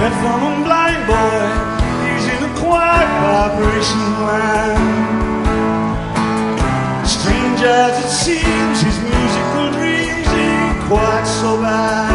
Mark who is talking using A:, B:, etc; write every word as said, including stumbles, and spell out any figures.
A: from a blind boy, he's in a quiet vibration land. Strange as it seems, his musical dreams ain't quite so bad.